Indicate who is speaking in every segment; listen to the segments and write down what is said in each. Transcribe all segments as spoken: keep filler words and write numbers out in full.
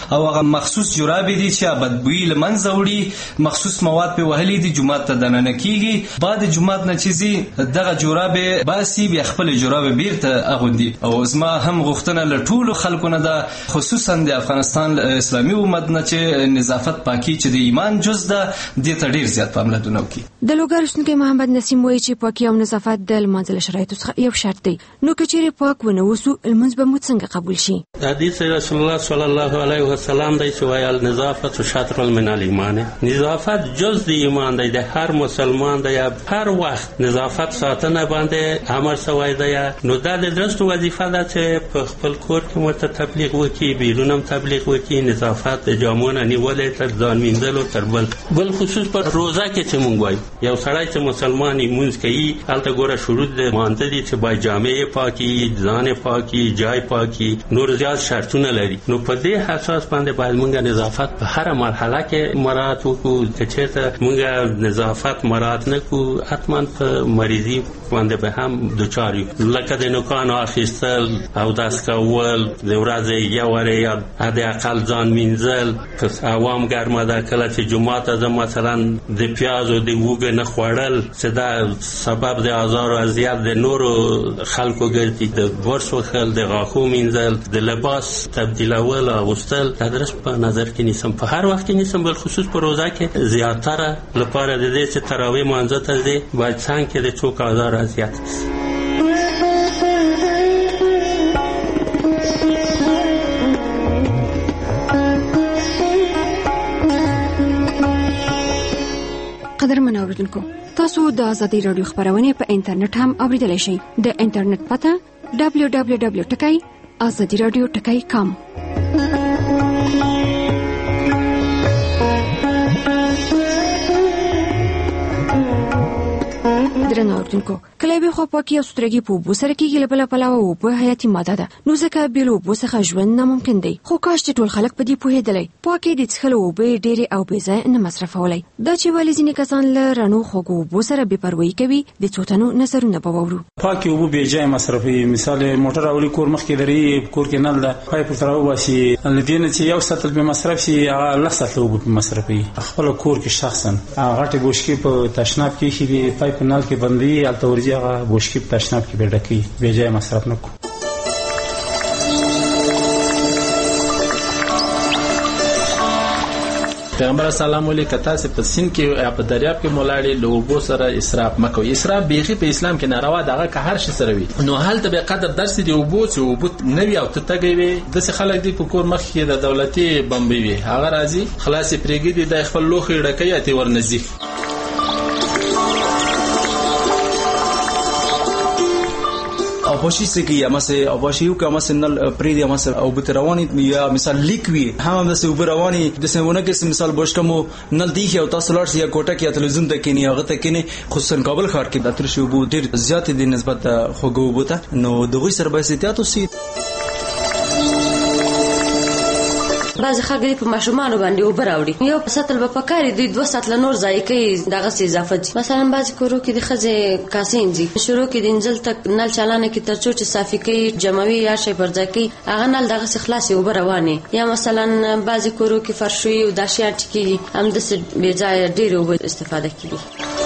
Speaker 1: او هغه مخصوص جرابې دي چې بدبوی لمنځه وړي، مخصوص مواد په وهلي دي، جمعات ته دننه کیږي. بعد جمعات نه چې دغه جرابې باسي بیا خپل جرابې بیرته اغوندي. او زما هم غوښتنه له ټولو خلکو نه ده، خصوصا د افغانستان اسلامي امت نه، چې نظافت پاکي چې د ایمان جز ده دې ته ډیر زیات پاملرنه وکړي.
Speaker 2: د لوګر اوسیدونکی محمد نسیم وایي چې پاکي او نظافت د لمانځه شرایطو څخه یو شرط دی. نو که چیرې پاک ونه اوسو لمونځ به مو څنګه قبول شي؟
Speaker 3: حدیث رسول الله صلی الله علیه وسلم دی چې وایي النظافة شطر من الایمان. نظافت جز د ایمان دی. د هر مسلمان دی هر وخت نظافت ساتنه باندې امر شوی دی. نو دا د درست وظیفه ده چې په خپل کور کې ورته تبلیغ وکړي، بیرون هم تبلیغ وکړي. نظافت د جامو نه نیولې تر ځان مینځلو تر بل بل خصوص په روزه کې چې مونږ وایو یو سړی چې مسلمان مونږ کوي هلته ګوره شروط د مانځه دي چې باید جامې پاکي، ځان پاکي، جای پاکي، نور زیات شرطونه لري. نو په دې اساس باندې باید مونږ نظافت په هر مرحله کې مراعات وکړو. که چېرته مونږ نظافت مراعات نه کړو حتما په مریضي باندې به هم دچار یو. لکه د نوکانو اخیستل او داس کول، د ورځې یو وارې یا حداقل ځان مینځل. که عوام ګرمه ده کله چې جمعه ته ځم مثلا د پیازو د وږه نه خوړل چې دا سبب د آزار او اذیت د نورو خلکو ګرځي. د برس وهل، د غاښو مینځل، د لباس تبدیلول او اغوستل دا درس په نظر کې نیسم. په هر وخت کې نیسم، بل خصوص په روزه کې زیاتره لپاره د دې چې تراویح مانځه ته ځي باید څنګه د څوک آزار او اذیت نشي.
Speaker 2: قدرمن اوریدونکو، تاسو د ازادي رادیو خبرونه په انټرنیټ هم اوریدلای شئ. د انټرنیټ پته دبلیو دبلیو دبلیو ټکی ازادي رادیو ټکی کام. درنو اوریدونکو، کله به خو پاکي او سترګي په اوبو سره کېږي له بله پلوه اوبه حیاتي ماده ده، نو ځکه بې له اوبو څخه ژوند ناممکن دی. خو کاش چې ټول خلک په دې پوهېدلی پاکي د څښلو اوبه ډېرې او بې ځایه نه مصرفولی. دا چې ولې ځینې کسان له رڼو خوږو اوبو سره بې پروایي کوي د څو تنو نظرونه به واورو.
Speaker 4: پاکي اوبه بې ځایه مصرفوي. مثال موټر راولي کور مخکې لري، کور کې نل ده، پایپ ورته راوباسي، له دې نه چې یو سطل پرې مصرف شي هغه لس سطله اوبه پرې مصرفوي. خپله کور کې شخصا غټې بوشکې په تشناب کې ایښي دي، پایپ نل کې بندوي، هلته ورځي هغه بوشکې په تشناب کې بې ډکوي. بې ځایه مصرف نه کړو.
Speaker 5: پیغمبر سلام علیه کتا سے په سین کې یا په دریاب کې مولاړي له اوبو سره اسراف مکوئ. اسراف بیخي په اسلام کې ناروا دغه که هر شي سره وي. نو هلته به قدر درس دی اوبو چې اوبو نه وي او ته تګي وي. داسې خلک دي په کور مخ کې د دولتي بمبي وي، هغه راځي خلاصې پرېږدي د خپل لوښي ډکوي اته ورنځي.
Speaker 1: آباشی سکی یا مثلا آباشیو که مثلا نل پریدی مثلا او بتروانی یا مثلا لیکوی هم مثلا وبروانی دسه ونه کې مثال بوشکمو نل دیخه او تاسو لارس یا کوټه کې تلویزیون ته کینی هغه ته کینی خصوصا کابل ښار کې د تر شو بو ډیر زیات دي نسبت خوګو بوته. نو دغه سره به احتیاط وسی.
Speaker 6: بعض خلک په ماشومان باندې اوبه راوړي، یو په سطل به پکاري دوی دوه سطل نور ځای کوي دغه سي اضافه دي. مثلا بعض کورو کې د خزه کاسینځي شروع کې د انځل تک نل چالانه کې ترڅو چې صافي کوي جمعوي یا شی پر ځای کوي هغه نل دغه سي خلاصي اوبه روانه. یا مثلا بعض کورو کې فرشوي او داشیا ټکی هم د څه بې ځای ډېر اوبه استفاده کوي.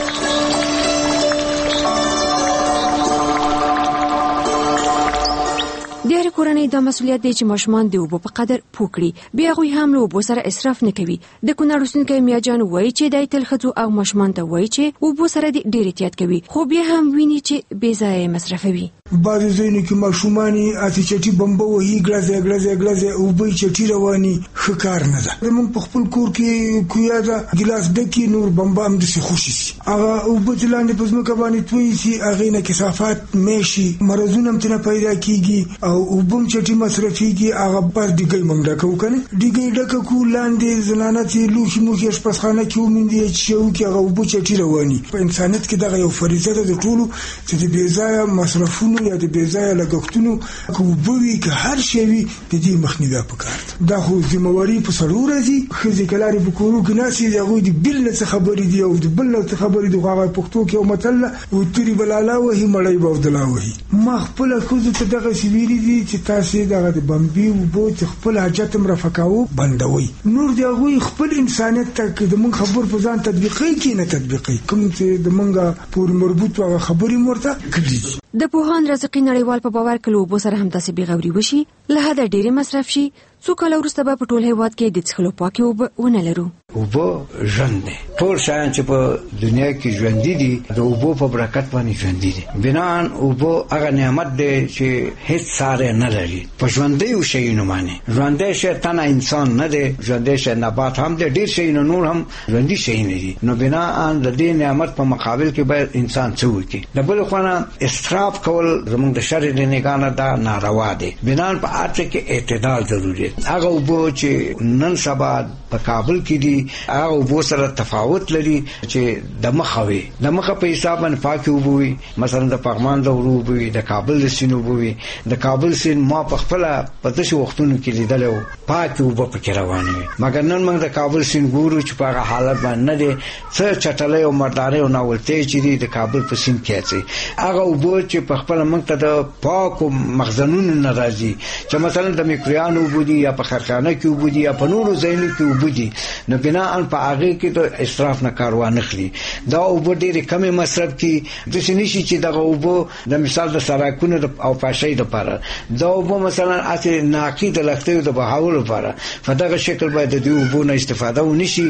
Speaker 2: د هر کورنۍ د مسولیت دی چې ماشومان د اوبو په قدر پوکړي، بیا غوي هم له اوبو سره اسراف نه کوي. د کونړ اوسیدونکی میاجان وایي چې د تل ښځو او ماشومان ته وایي چې اوبو سره ډېر احتیاط کوي، خو بیا هم ویني چې بې ځایه مصرفوي.
Speaker 7: بعض ځینو کې ماشومانی اته چټي بمبو وهي ګلازه ګلازه ګلازه او به چټي رواني خکار نه ده. زمون په خپل کور کې کویا ده ګلاس دکی نور بمبا هم د څه خوشي سي هغه او په ځلانه په ځمکه باندې توي سي هغه نه کثافات ماشي مرزونه هم تنه پیدا کیږي او وبم چټي مصرفيږي هغه پر دیګي منډه کو کنه دیګي ډکه کو لاندې زنانه چې لوخي موخي شپخانه کې ومندي چې یو کې هغه وبو چټي رواني. په انسانيت کې دغه یو فریضه ده د ټولو چې د بې ځای مصرفونو خرڅونو یا د بې ځایه لګښتونو که اوبه وي که هر شی وي د دې مخنیوی پکار ده. دا خو ذمهواري په سړو راځي. ښځې که لارې په کورو کې ناستې دي هغوی د بل نه څه خبرې دي او د بل نه څه خبرې دي. خو هغه پښتو کې یو متل ده وتورې به لالا وهي مړی به اودلا وهي. ما خپله ښځو ته دغسې ویلي دي چې تاسې دغه د بمبي اوبو چې خپل حاجت هم رفع کوو بندوئ. نور د هغوی خپل انسانیت ته که د موږ خبر په ځان تطبیقوي کې نه تطبیقوي کوم چې د موږ پورې مربوط هغه خبرې مو ورته کړي دي.
Speaker 2: د پوهاند رزقي نړیوال په باور کې له اوبو سره همداسې بېغوري وشي له حده ډېرې مصرف شي څو کاله وروسته به په ټول هېواد کې د څښلو پاکې اوبه ونه لرو.
Speaker 8: اوبه ژوند دی. ټول شیان چې په دنیا کې ژوندي دي د اوبو په برکت باندې ژوندي دي. بنان اوبه هغه نعمت دی چې هیڅ ساری نه لري په ژوندیو شیانو باندې. ژوندی شی تنه انسان نه دی، ژوندی شی نبات هم دی، ډېر شیونه نور هم ژوندي شیونه دي. نو بنان د دې نعمت په مقابل کې باید انسان څه وکړي. د بل خوا نه اسراف کول زموږ د شرع د نگاه نه دا ناروا دی. بنان په هر څه کې اعتدال ضروري. هغه اوبه چې نن سبا په کابل کې دي هغه اوبه سره تفاوت لري چې د مخه وي د مخه په حساب باندې پاکې اوبه وي. مثلا د پغمان د ورو اوبه وي، د کابل د سیند اوبه وي. د کابل سیند ما په خپله په داسې وختونو کې لیدلی و پاکې اوبه پکې روانې وي. مګر نن موږ د کابل سیند ګورو چې په هغه حالت باندې نه دی. څه چټلۍ او مردارۍ او ناولتۍ چې دي د کابل په سیند کې اچوي. هغه اوبه چې په خپله موږ ته د پاکو مخزنونو نه راځي چې مثلا د میکرویانو اوبه دي یا په خرخانه کې اوبه دي یا په نورو ځایونو کې اوبه دي. نو بناءً په هغې کې د اسراف نه کار وانخلي. دا اوبه ډېرې کمې مصرف کړي. داسې نه شي چې دغه اوبه د مثال د سړکونو او پاشۍ دپاره دا اوبه مثلا هسې ناقي د لښتیو د بهاولو لپاره په دغه شکل باید د دې اوبو نه استفاده ونه شي.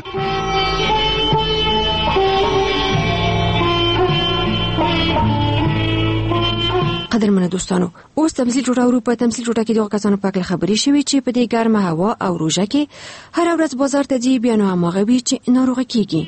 Speaker 2: قدرمنه دوستانو اوس تمثيل جوړاورو. په تمثيل جوړه کې دغه کسانو په اړه خبرې شوې چې په دې ګرمه هوا او روژه کې هر ورځ بازار ته ځي بیا نو هماغه وي چې ناروغه کیږي.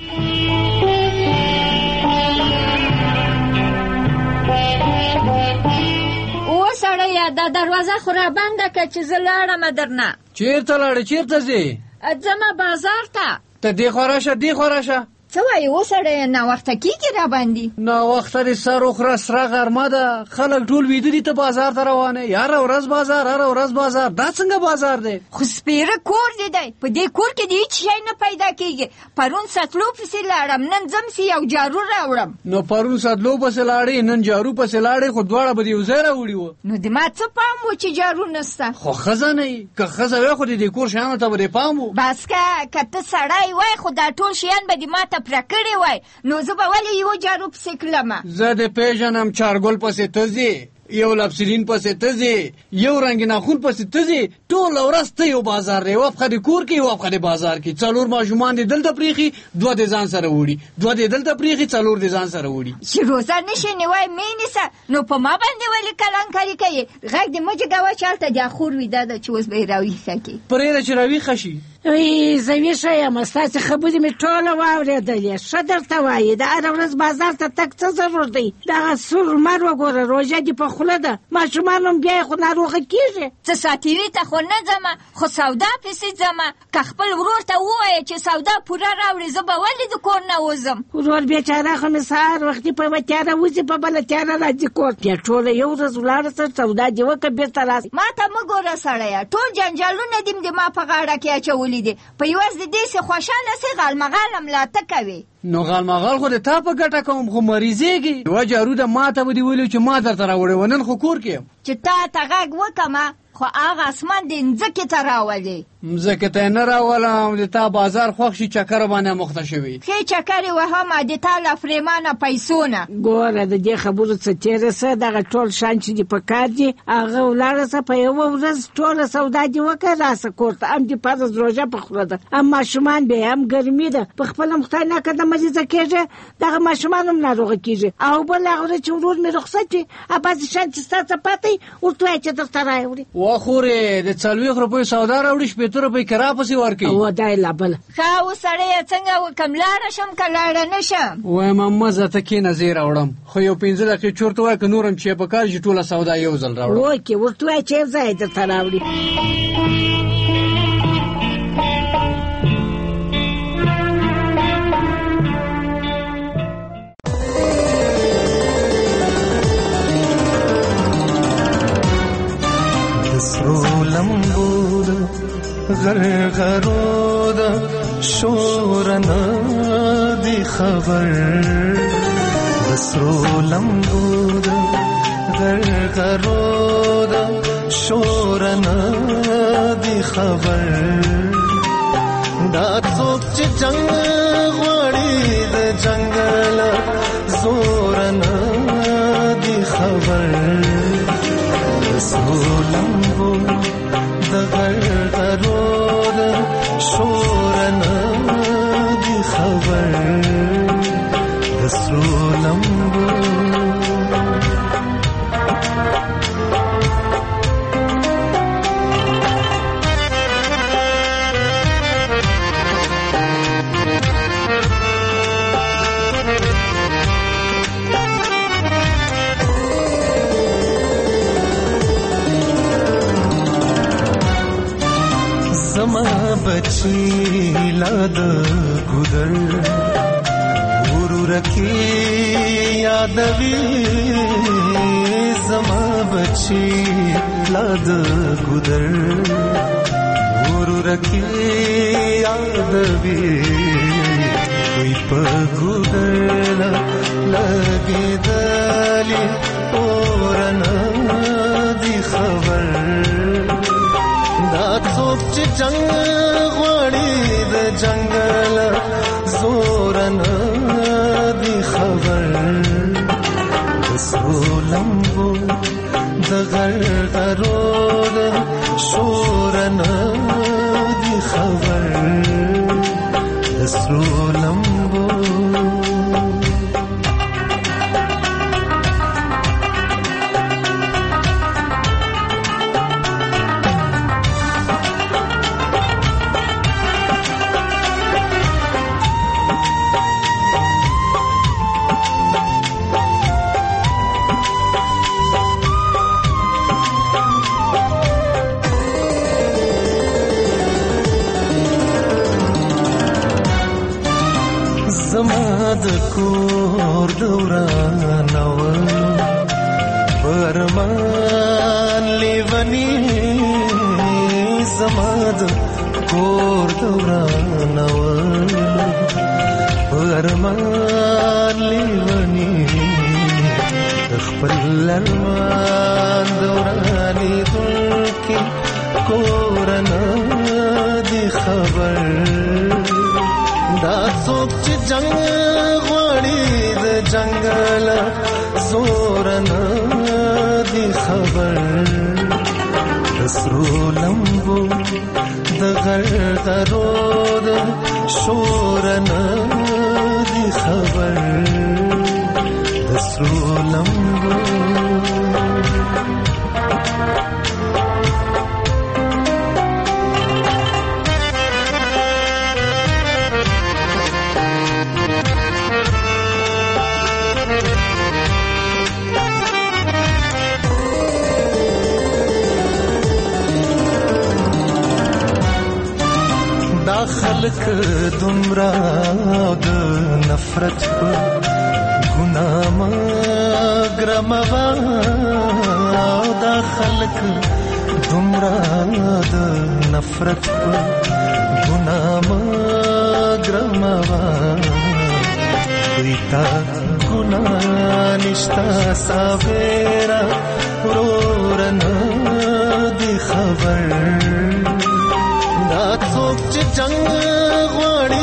Speaker 9: او سړی دا دروازه خو را بنده که چې زه لاړم درنه.
Speaker 10: چیرته لاړې؟ چیرته ځې؟
Speaker 9: ځمه بازار ته.
Speaker 10: ته دې خوا راشه دې خوا راشه.
Speaker 9: څه وایي اوس سړی ناوخته کېږي را باندې؟
Speaker 10: ناوخته دې سر وخوره سره غرمه ده خلک ټول ویده دي ته بازار ته روان یې. هره ورځ بازار هره ورځ بازار. دا څنګه بازار دی؟
Speaker 9: خو سپېره کور دی دی په دې کور کې د هېڅ شی نه پیدا کېږي. پرون سطلو پسې لاړم نن ځم سي یو جارو راوړم.
Speaker 10: نو پرون سطلو پسې لاړې نن جارو پسې لاړې خو دواړه به دې یو ځای راوړي وو.
Speaker 9: نو د ما څه پام و چې جارو نسته؟
Speaker 10: خو ښځه نه یې که ښځه وی خو د دې کور شیانو ته به دې پام و.
Speaker 9: بس که که ته سړی وای خو دا ټول شیان به دې ما ته پوره کړي وای نو زه به ولې یو جارو پسې کړلمه؟
Speaker 10: زه دې پېژنم چارګل پسې ته ځې یو لپسلین پسې ته ځې یو رنګ ناخون پسې ته ځې ټوله ورځ ته یو بازار دی. یو پښه دې کور کې یو پښه دې بازار کې. څلور ماشومان دې دلته پرېښي دوه دې ځان سره وړي دوه دې دلته پرېښي څلور دې ځان سره وړي.
Speaker 9: چې روزه نشي نیوی مې نیسه نو په ما باندې ولې کلنکاري کوي؟ غږ دې مه جګوه چې هلته د اخور ویده ده چې اوس به یې راویښه کړي.
Speaker 10: پرېږده چې راویښه شي.
Speaker 11: وی زه ویښه یم ستاسې خبرې مې ټوله واورېدلې. ښه درته وایي د هره ورځ بازار ته تګ څه ضرور دی؟ دغه سور لمر وګوره روژه دې په خوله ده ماشومان هم بیا یې خو ناروغه کېږي.
Speaker 9: څه ساتیري ته خو نه ځمه خو سودا پسې ځمه. که خپل ورور ته ووایه چې سودا پوره راوړي زه به ولې د کور نه وځم؟
Speaker 11: ورور بېچاره خو مې سهار وختي په یوه تیاره وځي په بله تیاره راځي کور. بیا ټوله یو ورځ ولاړه سه سودا دې وکړه بېرته راسه.
Speaker 9: ما ته مه ګوره سړیه ټول جنجالونه دې د ما په غاړه کې اچولي دي. په یوازې د دې سې خوشحاله سې غالمغال ملاته کوي.
Speaker 10: نو غالمغال خو د تا په ګټه کوم خو مریضېږي. یوه جارو ده ما ته به دې ویلي چې ما درته راوړې و نن خو کور کې یم.
Speaker 9: چې تا ته غږ وکړمه خو هغه اسمان دې مځکې ته راولې.
Speaker 10: مځکې ته یې نه راولم د تا بازار خوښ شي چکر باندې مخته شوي.
Speaker 9: ښې چکر یې وهمه د تا له فریمانه پیسو نه.
Speaker 11: ګوره د دې خبرو څه تېره سه دغه ټول شیان چې دې په کار دي هغه ولاړه سه په یوه ورځ ټوله سودا دې وکړه راسه کور ته. هم دې فرض روژه په خوله ده هم ماشومان بیا هم ګرمي ده په خپله هم خدای ناکه د مریضه کېږي دغه ماشومان هم ناروغه کېږي. او بل هغه ورځ چې ورور مې رخصت وي بعضې شیان چې ستا څه پاته وي ورته وایه چې درته راوړي.
Speaker 10: وخورې د څلوېښت روپیو سودا راوړي شپېته روپۍ کرا پسې ورکوي.
Speaker 11: او دا یې لا بله
Speaker 9: ښه اوس سړیه څنګه وکړم لاړه شم که لاړه نه شم؟
Speaker 10: وایم مزه ته کښېنه زه یې راوړم خو یو پنځه دقیقې چورته وایه که نور هم چې یې په کار شي ټوله سودا یو ځل راوړم.
Speaker 11: اوکې ورته وایه چې یو ځای درته راوړي.
Speaker 12: غرغرو د شورنا دی خبر وسرو لمبو د غرغرو د شورنا دی خبر دا څوک چې جنگ غواړي د جنگل زورنا دی خبر وسرو لمبو د غرغرو د شورنا دی خبر وسرو لمبو बची लाद गुदर गुरु रखी यादवी समा बची लाद गुदर गुरु रखी यादवी कोई पगुदर लगे दली और दी खबर دا څوک چې جنگ غواړي د جنگل زورنا دی خبر وسرو لمبو د غرغرو د شورنا دی خبر وسرو لمبو د کور دوران ول پرمان لیونی زماد کور دوران ول پرمان لیونی خپل لرمان دورانی دل کی کورنا دی خبر دا څوک چې جنگ غواړي د جنگل زورنا دی خبر وسرو لمبو د غرغرو د شورنا دی خبر وسرو لمبو خلق دمرا د نفرت په ګناه مګرموا دا خلق دمرا د نفرت په ګناه مګرموا ریتا ګناه نشتا ساویرا ورورنا دی خبر دا څوک چې جنگ غواړي